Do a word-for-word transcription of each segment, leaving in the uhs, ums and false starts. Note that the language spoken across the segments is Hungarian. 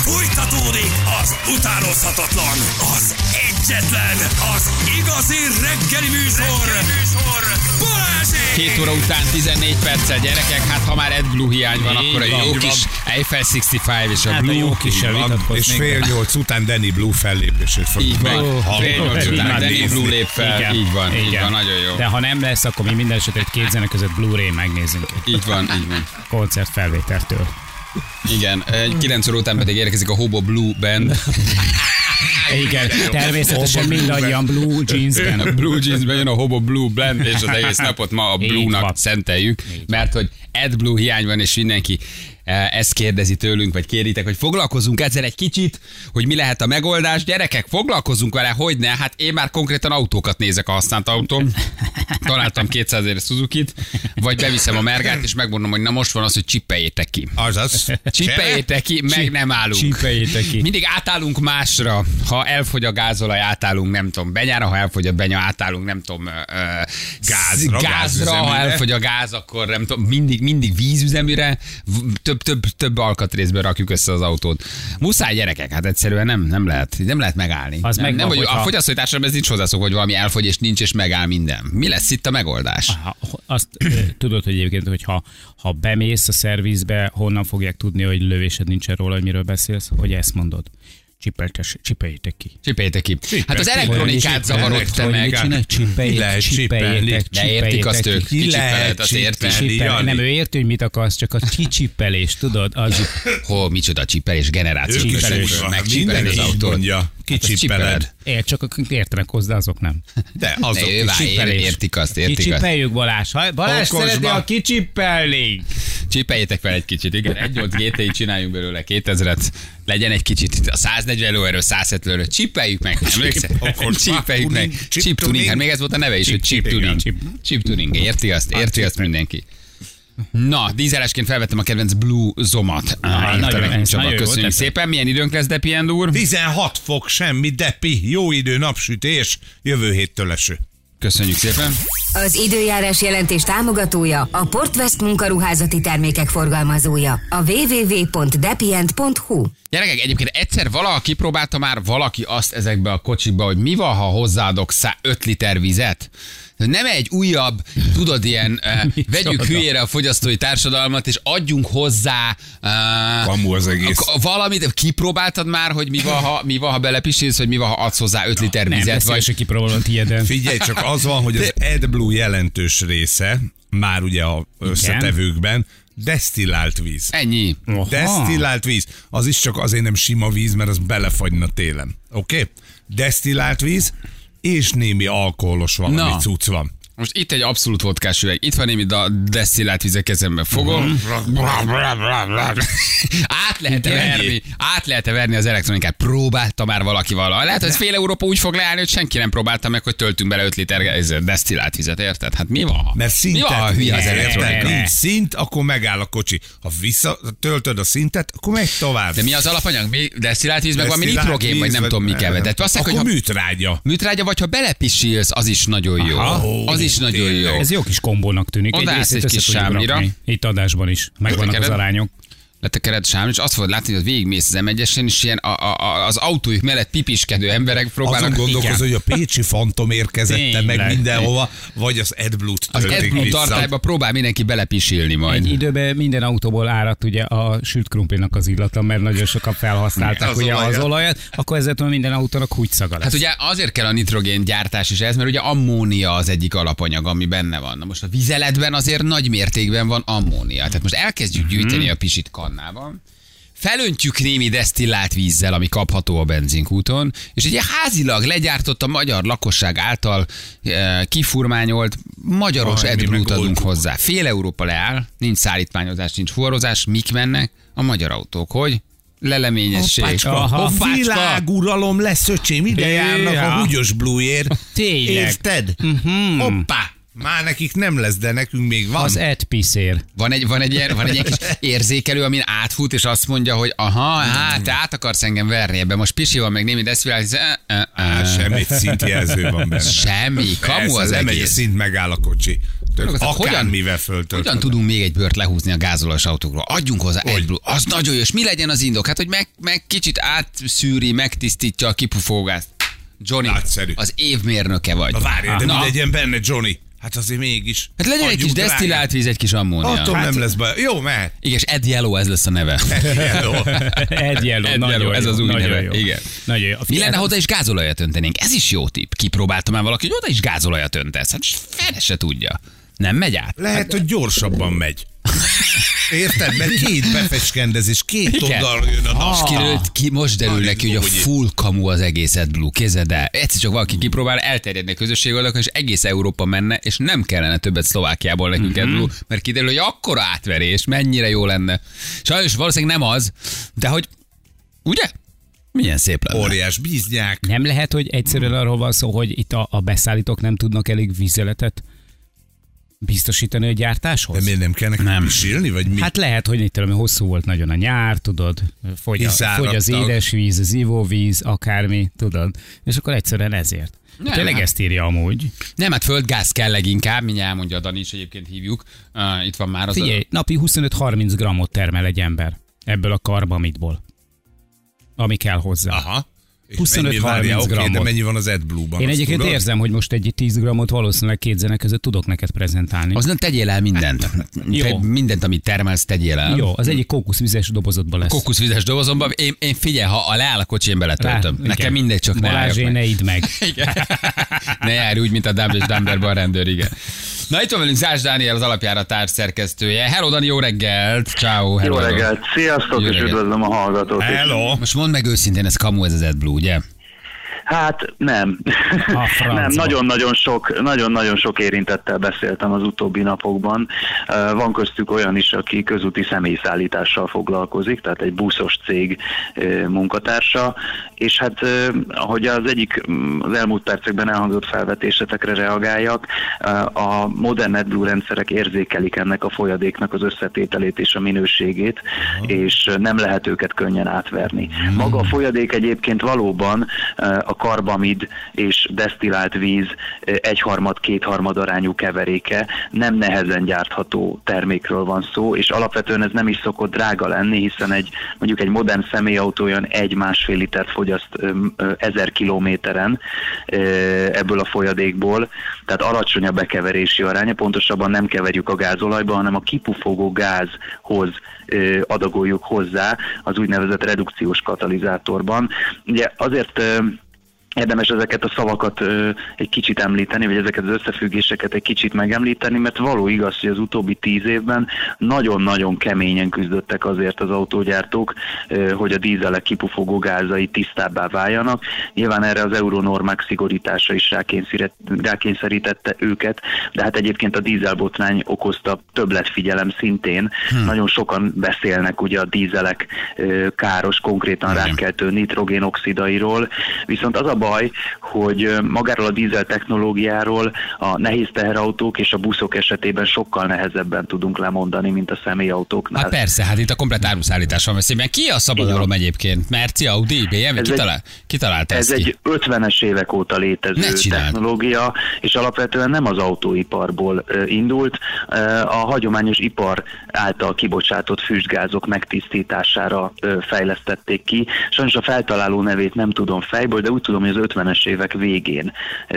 Fújtatódik az utánozhatatlan, az egyetlen, az igazi reggeli műsor, reggeli műsor Balázsék! Két óra után tizennégy perccel, gyerekek, hát ha már AdBlue hiány van, akkor a jó kis Eiffel hatszázötven és a hát Blue. A jó kis és fél nyolc után Danny Blue fellépését fogjuk Így van, meg. fél nyolc után Danny nézni. Blue lép fel, Igen. így van, így Igen. van, nagyon jó. De ha nem lesz, akkor mi minden esetre egy két zene között Blu-ray megnézzünk. Így van, így van. Koncert felvételtől. Igen, kilenc óra után pedig érkezik a Hobo Blue Band. Igen, természetesen mindannyian blue jeansben. A Blue Jeansben jön a Hobo Blue Blend, és az egész napot ma a Így Blue-nak van. szenteljük, mert hogy AdBlue hiány van, és mindenki ezt kérdezi tőlünk, vagy kéritek, hogy foglalkozunk ezzel egy kicsit, hogy mi lehet a megoldás. Gyerekek, foglalkozunk vele, hogy ne, hát én már konkrétan autókat nézek a használt autóm. Találtam kétszázezres Suzukit, vagy beviszem a mergát, és megmondom, hogy na most van az, hogy csippeljétek ki. Azaz. Csippeljétek ki, meg nem állunk. Csippeljétek ki. Mindig átállunk másra. Ha elfogy a gázolaj, átállunk, nem tudom, benyára, ha elfogy a benya, átállunk, nem tudom, ö, Gázra, gázra, ha gázüzeműre. elfogy a gáz, akkor nem tudom, mindig, mindig vízüzeműre, v- több, több, több alkatrészből rakjuk össze az autót. Muszáj, gyerekek, hát egyszerűen nem, nem lehet, nem lehet megállni. Az nem, megvan, nem, hogy hogyha- a fogyasztói társadalom ez nincs hozzászok, hogy valami elfogy és nincs és megáll minden. Mi lesz itt a megoldás? Ha, azt ö, tudod, hogy egyébként, hogy ha, ha bemész a szervizbe, honnan fogják tudni, hogy lövésed nincsen róla, hogy miről beszélsz, hogy ezt mondod. Csippeljétek ki. Csippeljétek ki. Hát az ki. elektronikát zavarodta Elektronikát. meg. Csinálj, csippeljétek, Lehet csippeljétek, De értik azt ők, ki. kicsippeled, azt értik. csippelni. Csippel, Jani. nem, ő érti, hogy mit akarsz, csak a csicsippelés, tudod? Az, Hol, micsoda csippelés, generációs Ők is csipelés. úgy van. Megcsippeled Mindenki az így autót. mondja. Hát Kicsippeled. Ér, csak akik értenek hozzá, azok nem. De azok Ne, ő vár, is. ér- értik azt, értik azt. Kicsipeljük Balázs. Ha- Balázs Okosba. szereti a kicsippelni. Csippeljétek fel egy kicsit, igen. egy nyolc gé té i csináljunk belőle kétezret. Legyen egy kicsit a száznegyven lóerő, száz hetven lóerő. Csippeljük meg. Emlékszel? Okosba. Csippeljük meg. Tuning, Chip chip tuning. tuning. Hát még ez volt a neve is, hogy chip igen, tuning. chip. Chip tuning. Érti azt? Érti azt mindenki. Na, dízelesként felvettem a kedvenc Blue Zomat. nagyon- ez Csaba, nagyon jó köszönjük volt, szépen. Milyen időnk lesz, Depi úr? tizenhat fok, semmi, depi, jó idő, napsütés, jövő héttől eső. Köszönjük szépen. Az időjárás jelentés támogatója a Portvest munkaruházati termékek forgalmazója. A double-u double-u double-u pont depient pont hu. Gyerekek, egyébként egyszer valaki kipróbálta már valaki azt ezekbe a kocsikba, hogy mi van, ha hozzáadok öt liter vizet? Nem egy újabb, tudod, ilyen, uh, vegyük hülyére a fogyasztói társadalmat, és adjunk hozzá uh, Kamu az egész. k- valamit. Kipróbáltad már, hogy mi van, ha, mi van, ha belepisilsz, vagy mi van, ha adsz hozzá öt liter Nem, vizet? ezt Vagy... se kipróbálom tiéden. Figyelj, csak az van, hogy az AdBlue jelentős része, már ugye a összetevőkben, desztillált víz. Ennyi. Aha. Desztillált víz. Az is csak azért nem sima víz, mert az belefagyna télen. Oké? Okay? Desztillált víz, és némi alkoholos valami Na. cucc van. Most itt egy abszolút vodkás üveg. Itt van némi da- desztillált vizet kezembe fogom. Át lehet-e verni, át lehet-e verni az elektronikát? Próbálta már valaki valaha. Lehet, hogy ez fél Európa úgy fog leállni, hogy senki nem próbálta meg, hogy töltünk bele öt liter ez desztillált vizet, érted? Hát mi van? Mert mi van, ha szintet hülye az érted? elektronika? Nincs szint, akkor megáll a kocsi. Ha visszatöltöd a szintet, akkor megy tovább. De mi az alapanyag? Mi desztillált víz, meg valami Desztillált nitrogén, vagy víz, nem tudom mi kell. Tehát azt akkor hogy ha műtrágya. műtrágya, vagy ha belepisilsz, az is nagyon jó. Aha. Az is nagyon jó. Ez jó kis kombónak tűnik. Odaállsz részét egy össze kis tudjuk sámlira. rakni. Itt adásban is. Megvannak az Letekered. arányok. Letekered sámra, és azt fogod látni, hogy végigmész az em egyesen, és ilyen a, a, a, az autójuk mellett pipiskedő emberek próbálnak. Azon gondolkozol, hogy a pécsi fantom érkezette meg Tényleg. mindenhova, vagy az AdBlue-t Az töltik AdBlue vissza. tartályba próbál mindenki belepisilni majd. Egy időben minden autóból áradt ugye a sült krumplinak az illata, mert nagyon sokan felhasználták Az ugye olajat. az olajat, akkor ezzel minden autónak húgyszaga lesz. Hát ugye azért kell a nitrogén gyártás is ez, mert ugye ammónia az egyik alapanyag, ami benne van. Na most a vizeletben azért nagy mértékben van ammónia. Tehát most elkezdjük gyűjteni a pisit kannában, felöntjük némi desztillált vízzel, ami kapható a benzinkúton, és egy ilyen házilag legyártott a magyar lakosság által e, kifurmányolt magyaros Aj, mi AdBlue-t adunk megoldjuk. hozzá. Fél Európa leáll, nincs szállítmányozás, nincs fuvarozás, mik mennek? A magyar autók, hogy? Leleményesség. Hoppácska, Aha. a világuralom lesz, öcsém, ide Ja. járnak a húgyos Blueért. Tényleg. Érted? Hoppá! Már nekik nem lesz, de nekünk még van. Az edpiszér. Van egy, van, egy ilyen, van egy ilyen kis érzékelő, amin átfut, és azt mondja, hogy aha, hát te át akarsz engem verni ebbe. Most Pisi van, meg némi desztilált. Á, semmi szintjelző van benne. Semmi, kamu Persze, az lemegy a egész. szint, megáll a kocsi. Akármivel föltöltöd. Hogyan tudunk még egy bört lehúzni a gázolajos autókról? Adjunk hozzá egy blue. Az nagyon jó, és mi legyen az indok? Hát, hogy meg, meg kicsit átszűri, megtisztítja a kipufógázt. Johnny, Nagyszerű. az évmérnöke vagy. Na várjál, de Na. mi legyen benne, Johnny? Hát azért mégis. Hát legyen egy kis Adjunk drágán. desztillált víz, egy kis ammónia. Attól Hát, nem lesz baj. Jó, mehet. igen, és Ed Yellow, ez lesz a neve. Hello. Ed Yellow, Ed nagyon Yellow, ez jó, az új nagyon neve. jó. Igen. Nagyon jó. Mi lenne, ha oda is gázolajat öntenénk? Ez is jó tipp. Kipróbálta már valaki, hogy oda is gázolajat öntesz. Hát fene se tudja. Nem megy át? Lehet, hogy gyorsabban megy. Érted? Mert két befecskendezés, két Igen. oldal jön a nap. És kirőlt, ki, most derül Alig neki, hogy a úgy. full kamu az egész AdBlue. Kézed el. Egyszer csak valaki kipróbál, elterjedne közösségoldalakon, és egész Európa menne, és nem kellene többet Szlovákiából nekünk Mhm. AdBlue, mert kiderül, hogy akkora átverés, mennyire jó lenne. Sajnos valószínűleg nem az, de hogy, ugye? Milyen szép lenne. Óriás bíznyák. Nem lehet, hogy egyszerűen arról van szó, hogy itt a, a beszállítók nem tudnak elég vízeletet biztosítani a gyártáshoz? De miért nem kell nekünk Nem. pisilni, vagy mi? Hát lehet, hogy itt tudom, hosszú volt nagyon a nyár, tudod, fogy, a, Kiszáradtak. fogy az édesvíz, az ivóvíz, akármi, tudod, és akkor egyszerűen ezért. Nem, Tényleg hát- ezt írja amúgy. Nem, hát földgáz kell leginkább, mindjárt elmondja a Dani is, egyébként hívjuk. Uh, itt van már az Figyelj, napi huszonöt-harminc grammot termel egy ember ebből a karbamitból, ami kell hozzá. Aha. És huszonöt-harminc mennyi, várjál, oké, grammot. de mennyi van az AdBlue-ban? Én azt egyébként tudod? érzem, hogy most egy tíz grammot valószínűleg két zene között tudok neked prezentálni. Az nem tegyél el mindent. Jó. Te, mindent, amit termelsz, tegyél el. Jó, az egyik kókuszvizes dobozodban lesz. Kokuszvizes dobozomban. Én, én figyelj, ha a leáll a kocsi, én beletöltöm. Rá- Nekem igen. mindegy, csak ne álljak Balázsé, meg. ne idd meg. Igen. Ne járj úgy, mint a Dumb és Dumberben a rendőr, igen. Na itt van velünk Zás Dániel, az Alapjárat társszerkesztője. Hello Dani, jó reggelt! Ciao, hello. Jó reggelt, sziasztok, Jó és reggelt. üdvözlöm a hallgatót. Hello. Most mondd meg őszintén, ez kamu, ez az AdBlue, ugye? Hát nem. A francba. nem, nagyon-nagyon sok, nagyon-nagyon sok érintettel beszéltem az utóbbi napokban. Uh, Van köztük olyan is, aki közúti személyszállítással foglalkozik, tehát egy buszos cég uh, munkatársa, és hát uh, ahogy az egyik um, az elmúlt percekben elhangzott felvetésetekre reagáljak, uh, a modern AdBlue rendszerek érzékelik ennek a folyadéknak az összetételét és a minőségét, és nem lehet őket könnyen átverni. Maga a folyadék egyébként valóban uh, a karbamid és desztillált víz egyharmad-kétharmad arányú keveréke, nem nehezen gyártható termékről van szó, és alapvetően ez nem is szokott drága lenni, hiszen egy mondjuk egy modern személyautó olyan egy-másfél litert fogyaszt ezer kilométeren ebből a folyadékból, tehát alacsony a bekeverési aránya, pontosabban nem keverjük a gázolajba, hanem a kipufogó gázhoz adagoljuk hozzá az úgynevezett redukciós katalizátorban. Ugye azért érdemes ezeket a szavakat ö, egy kicsit említeni, vagy ezeket az összefüggéseket egy kicsit megemlíteni, mert való igaz, hogy az utóbbi tíz évben nagyon-nagyon keményen küzdöttek azért az autógyártók, ö, hogy a dízelek kipufogó gázai tisztábbá váljanak. Nyilván erre az euronormák szigorítása is rákényszerítette őket, de hát egyébként a dízelbotrány okozta többletfigyelem szintén. Hmm. Nagyon sokan beszélnek ugye a dízelek ö, káros, konkrétan rákkeltő nitrogénoxidairól, viszont az a baj, hogy magáról a dízel technológiáról a nehéz teherautók és a buszok esetében sokkal nehezebben tudunk lemondani, mint a személyautóknál. Hát persze, hát itt a komplet áruszállítás van veszélyben. Ki a szabadalom egyébként? Merci, Audi, bé em vé, Ez kitalál, kitalálta Ez ezt ki? egy ötvenes évek óta Ne létező csináld. technológia, és alapvetően nem az autóiparból ö, indult, ö, a hagyományos ipar által kibocsátott füstgázok megtisztítására ö, fejlesztették ki. Sajnos a feltaláló nevét nem tudom fejből, de úgy tudom, hogy az ötvenes évek végén ö,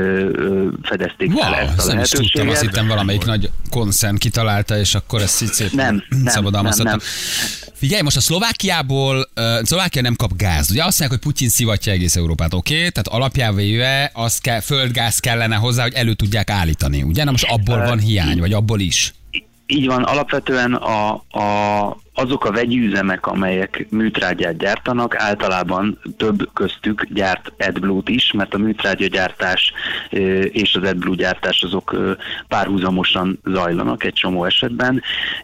ö, fedezték Wow, fel ezt a ezt nem is tudtam, azt lehetőséget. hittem valamelyik nagy koncern kitalálta, és akkor ezt így szép Nem, nem, szabadalmaztattam. nem, Figyelj, most a Szlovákiából, uh, Szlovákia nem kap gáz. Ugye azt mondják, hogy Putyin szivatja egész Európát, oké? Okay? Tehát alapjában véve azt kell, földgáz kellene hozzá, hogy elő tudják állítani. Ugye? Na most abból van hiány, vagy abból is. Így van, alapvetően a, a azok a vegyi üzemek, amelyek műtrágyát gyártanak, általában több köztük gyárt AdBlue-t is, mert a műtrágyagyártás és az AdBlue gyártás azok párhuzamosan zajlanak egy csomó esetben.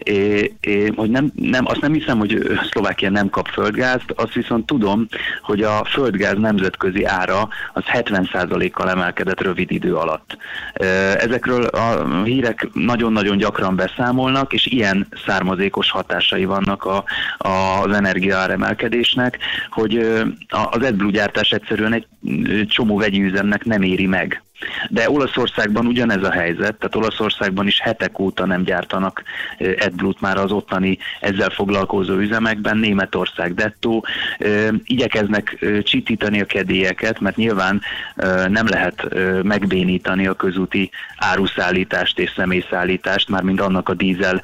É, é, hogy nem, nem, azt nem hiszem, hogy Szlovákia nem kap földgázt, azt viszont tudom, hogy a földgáz nemzetközi ára az hetven százalékkal emelkedett rövid idő alatt. Ezekről a hírek nagyon-nagyon gyakran beszámolnak, és ilyen származékos hatásai vannak a, a, az energiaáremelkedésnek, hogy az AdBlue gyártás egyszerűen egy csomó vegyi üzemnek nem éri meg. De Olaszországban ugyanez a helyzet, tehát Olaszországban is hetek óta nem gyártanak AdBlue-t már az ottani ezzel foglalkozó üzemekben, Németország dettó, igyekeznek csitítani a kedélyeket, mert nyilván nem lehet megbénítani a közúti áruszállítást és személyszállítást, mármint annak a dízel,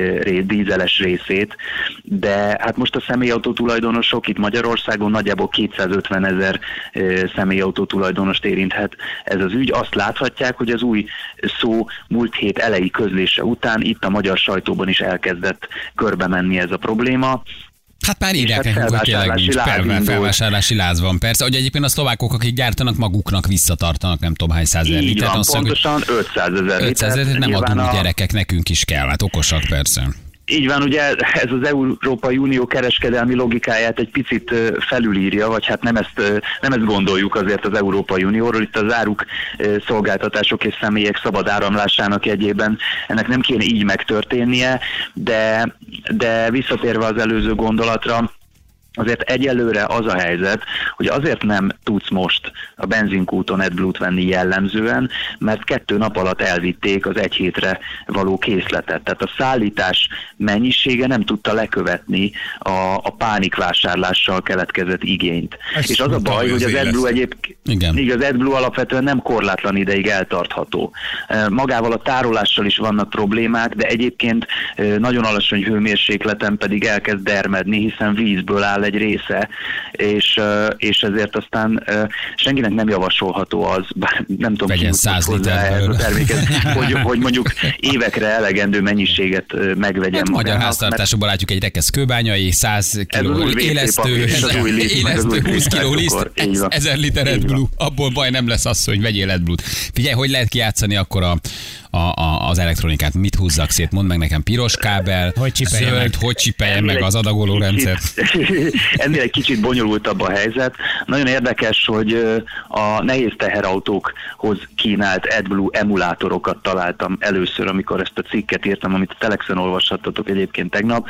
dízeles részét, de hát most a személyautó tulajdonosok itt Magyarországon nagyjából kétszázötven ezer személyautó tulajdonost érinthet ez az ügy. Azt láthatják, hogy az új szó múlt hét elejé közlése után itt a magyar sajtóban is elkezdett körbe menni ez a probléma. Hát már írják nekünk, hogy tényleg nincs pervel, felvásárlási láz van. Persze, hogy egyébként a szlovákok, akik gyártanak, maguknak visszatartanak nem tudom hány százezer litert. Van, pontosan ötszázezer litert. Nem adunk a gyerekek, nekünk is kell, hát okosak persze. Így van, ugye ez az Európai Unió kereskedelmi logikáját egy picit felülírja, vagy hát nem ezt, nem ezt gondoljuk azért az Európai Unióról. Itt az áruk, szolgáltatások és személyek szabad áramlásának jegyében ennek nem kéne így megtörténnie, de, de visszatérve az előző gondolatra, azért egyelőre az a helyzet, hogy azért nem tudsz most a benzinkúton AdBlue-t venni jellemzően, mert kettő nap alatt elvitték az egy hétre való készletet. Tehát a szállítás mennyisége nem tudta lekövetni a, a pánikvásárlással keletkezett igényt. Ezt és az a baj, hogy az AdBlue egyébként, így az AdBlue alapvetően nem korlátlan ideig eltartható. Magával a tárolással is vannak problémák, de egyébként nagyon alacsony hőmérsékleten pedig elkezd dermedni, hiszen vízből áll egy része, és, és ezért aztán senkinek nem javasolható az, bár nem tudom, vegyen száz liter a terméket, hogy, hogy mondjuk évekre elegendő mennyiséget megvegyen. Hát magyar háztartásokban látjuk egy rekesz kőbányai, száz kiló élesztő, élesztő, húsz kiló liszt, ezer liter AdBlue, abból baj nem lesz az, hogy vegyél AdBlue-t. Figyelj, hogy lehet kijátszani akkor a A, a, az elektronikát, mit húzzak szét? Mondd meg nekem, piros kábel, hogy zöld, meg. hogy csipeljen meg az adagoló rendszert. Ennél egy kicsit bonyolultabb a helyzet. Nagyon érdekes, hogy a nehéz teherautókhoz kínált AdBlue emulátorokat találtam először, amikor ezt a cikket írtam, amit a Telexen olvashattatok egyébként tegnap.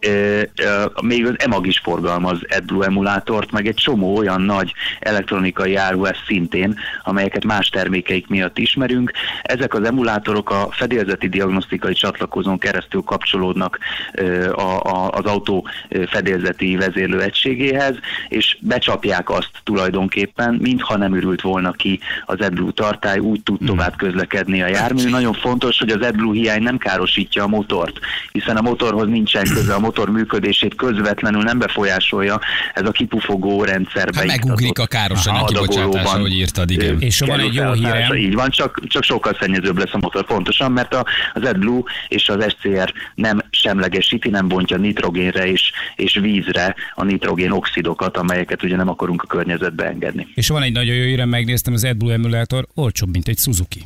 Még az e mag is forgalmaz AdBlue emulátort, meg egy csomó olyan nagy elektronikai áruház szintén, amelyeket más termékeik miatt ismerünk. Ezek az emulátorok a fedélzeti diagnosztikai csatlakozón keresztül kapcsolódnak a, a, az autó fedélzeti vezérlő egységéhez, és becsapják azt tulajdonképpen, mintha nem ürült volna ki az AdBlue tartály, úgy tud tovább közlekedni a jármű. Nagyon fontos, hogy az AdBlue hiány nem károsítja a motort, hiszen a motorhoz nincsen köze, a motor működését közvetlenül nem befolyásolja ez a kipufogó rendszerbe. Hát megugrik a káros anyag kibocsátása, ahogy írtad, igen. És van egy jó hírem. Így van, csak, csak sokkal szennyezőbb lesz a motor. Pontosan, mert a, az AdBlue és az es cé er nem semlegesíti, nem bontja nitrogénre és, és vízre a nitrogén oxidokat, amelyeket ugye nem akarunk a környezetbe engedni. És van egy nagyon jó hírem, megnéztem, az AdBlue emulátor olcsóbb, mint egy Suzuki.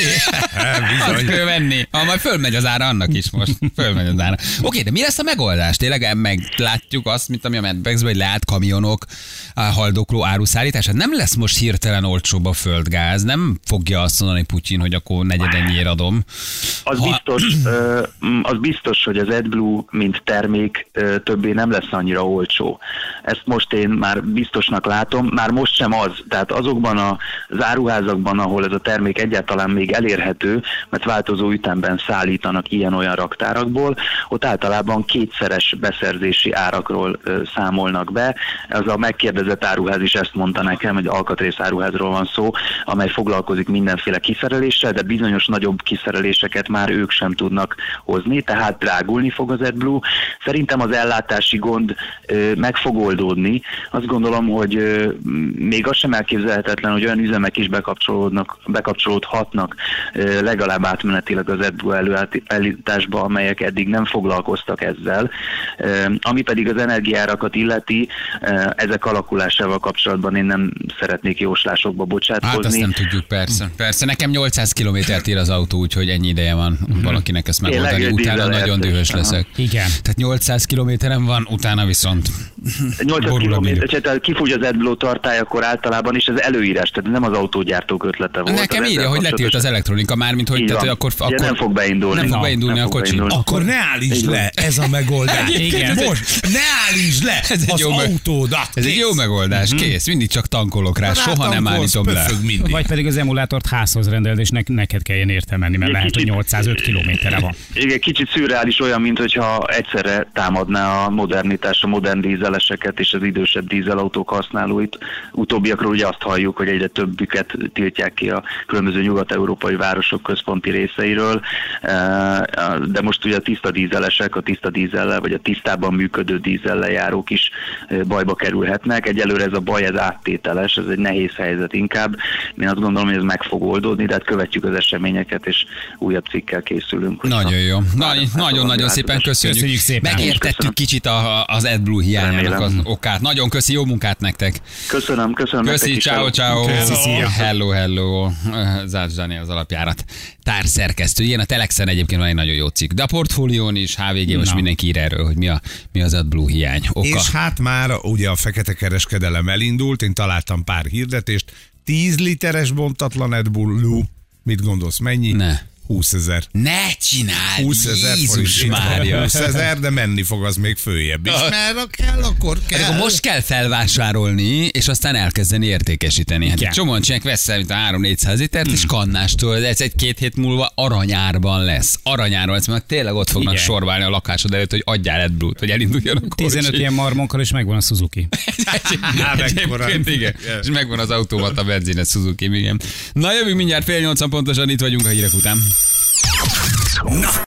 Azt kell venni. Ha majd fölmegy az ára annak is most. Fölmegy az ára. Oké, de mi lesz a megoldás? Tényleg meglátjuk azt, mint ami a Mad Max-ben, hogy leállt kamionok, a haldokló áruszállítás. Hát nem lesz most hirtelen olcsóbb a földgáz, nem fogja azt mondani Putyin, hogy akkor negyedennyiért adom. Az, ha... biztos, az biztos, hogy az AdBlue, mint termék többé nem lesz annyira olcsó. Ezt most én már biztosnak látom, már most sem az. Tehát azokban az áruházakban, ahol ez a termék egyáltalán még elérhető, mert változó ütemben szállítanak ilyen-olyan raktárakból, ott általában kétszeres beszerzési árakról számolnak be. Ez a megkérdezett áruház is ezt mondta nekem, hogy alkatrész áruházról van szó, amely foglalkozik mindenféle kiszereléssel, de bizonyos nagyobb kiszerelés intézkedéseket már ők sem tudnak hozni, tehát drágulni fog az AdBlue. Szerintem az ellátási gond ö, meg fog oldódni. Azt gondolom, hogy ö, még az sem elképzelhetetlen, hogy olyan üzemek is bekapcsolódnak, bekapcsolódhatnak ö, legalább átmenetileg az AdBlue előállításba, amelyek eddig nem foglalkoztak ezzel. Ö, ami pedig az energiárakat illeti, ö, ezek alakulásával kapcsolatban én nem szeretnék jóslásokba bocsátkozni. Hát azt nem tudjuk, persze. Persze, nekem nyolcszáz kilométert ír az autó, úgyhogy ennyi ideje van valakinek ezt megoldani. Tényleg, Utána dízel nagyon értés. dühös leszek. Igen. Tehát nyolcszáz kilométeren van, utána viszont nyolcszáz borul a kilométer, millió. tehát kifogy az AdBlue tartály, akkor általában is az előírás, tehát nem az autógyártók ötlete volt. Nekem az írja, ezzel hogy letilt az kapcsolatos- elektronika már, mint hogy, Így tehát, van. hogy akkor, Ugye akkor nem fog beindulni. Nem fog Na, beindulni nem a fog kocsi. beindulni. Akkor ne állítsd le, ez a megoldás. Igen. Most ne állítsd le Ez egy az jó meg- autódat. Ez egy Kész. jó megoldás, kész. Mindig csak tankolok rá, soha nem Rátankolsz, állítom le. pöfög mindig. Vagy pedig az emulátort házhoz rendeled, és ne, neked kelljen érte menni, mert Egy lehet, hogy kicsit- nyolcszázöt kilométerre van. Igen, kicsit szürreális, olyan, mintha egyszerre támadná a modernitás, a modern dízeleseket és az idősebb dízelautók használóit. Utóbbiakról ugye azt halljuk, hogy egyre többüket tiltják ki a különböző nyugat-európai városok központi részeiről, de most ugye a tiszta dízelesek, a tiszta dízellel, vagy a tisztában működő dízellel járók is bajba kerülhetnek. Egyelőre ez a baj, ez áttételes, ez egy nehéz helyzet inkább. Én azt gondolom, hogy ez meg fog oldódni, de hát követjük az eseményeket, és újabb cikkel készülünk. Nagyon jó. Nagyon-nagyon szépen köszönjük. Köszönjük szépen. Megértettük Köszönöm. kicsit a, az AdBlue hiányának az Remélem. okát. Nagyon köszi, jó munkát nektek. Köszönöm, köszönöm. Köszi, nektek is. ciao, ciao. Köszi, szia. Hello, hello. Zács Dani az alapjárat társzerkesztő. Ilyen a Telexen egyébként van egy nagyon jó cikk. De a portfólión is, há vé gé most Na. mindenki ír erről, hogy mi, a, mi az AdBlue hiány oka. És hát már ugye a fekete kereskedelem elindult, én találtam pár hirdetést. tíz literes bontatlan AdBlue, mit gondolsz, mennyi? Ne. húszezer. Ne csináld, húszezer Jézus Mária. húszezer, de menni fog az még följebb is. Mert ha kell, akkor kell. Akkor most kell felvásárolni, és aztán elkezdeni értékesíteni. Hát Igen. egy csomóan csinálják, veszel, mint a három-négyszáz litert, és kannástól, ez egy-két hét múlva aranyárban lesz. Aranyárban lesz, mert tényleg ott fognak Igen. sorválni a lakásod előtt, hogy adjál AdBlue-t, hogy elinduljon a kocsi. tizenöt ilyen marmonkkal, és megvan a Suzuki. Egyébként igen. És megvan az automata benzines Suzuki, igen. Na jövünk mindjárt fél nyolcan pontosan, itt vagyunk a hírek után. Na,